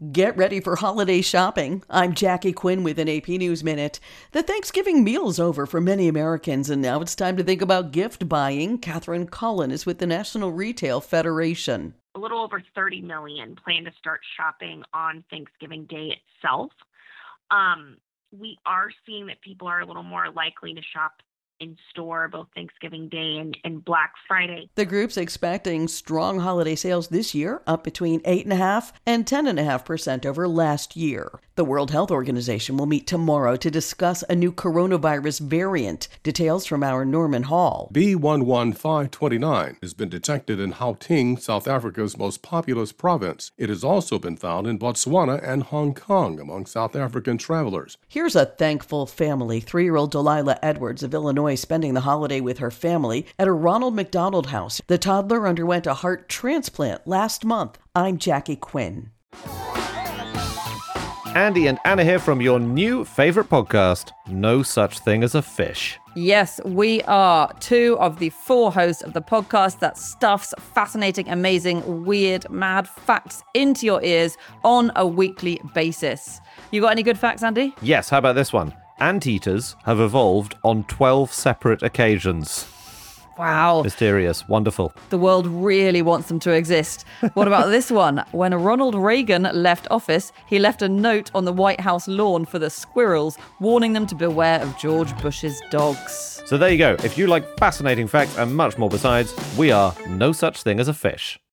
Get ready for holiday shopping. I'm Jackie Quinn with an AP News Minute. The Thanksgiving meal's over for many Americans, and now it's time to think about gift buying. Catherine Cullen is with the National Retail Federation. A little over 30 million plan to start shopping on Thanksgiving Day itself. We are seeing that people are a little more likely to shop in store both Thanksgiving Day and Black Friday. The group's expecting strong holiday sales this year, up between 8.5% and 10.5% over last year. The World Health Organization will meet tomorrow to discuss a new coronavirus variant. Details from our Norman Hall. B11529 has been detected in Gauteng, South Africa's most populous province. It has also been found in Botswana and Hong Kong among South African travelers. Here's a thankful family. 3-year-old Delilah Edwards of Illinois spending the holiday with her family at a Ronald McDonald House. The toddler underwent a heart transplant last month. I'm Jackie Quinn. Andy and Anna here from your new favorite podcast, No Such Thing as a Fish. Yes, we are 2 of the 4 hosts of the podcast that stuffs fascinating, amazing, weird, mad facts into your ears on a weekly basis. You got any good facts, Andy? Yes, how about this one? Anteaters have evolved on 12 separate occasions. Wow. Mysterious. Wonderful. The world really wants them to exist. What about this one? When Ronald Reagan left office, he left a note on the White House lawn for the squirrels, warning them to beware of George Bush's dogs. So there you go. If you like fascinating facts and much more besides, we are No Such Thing as a Fish.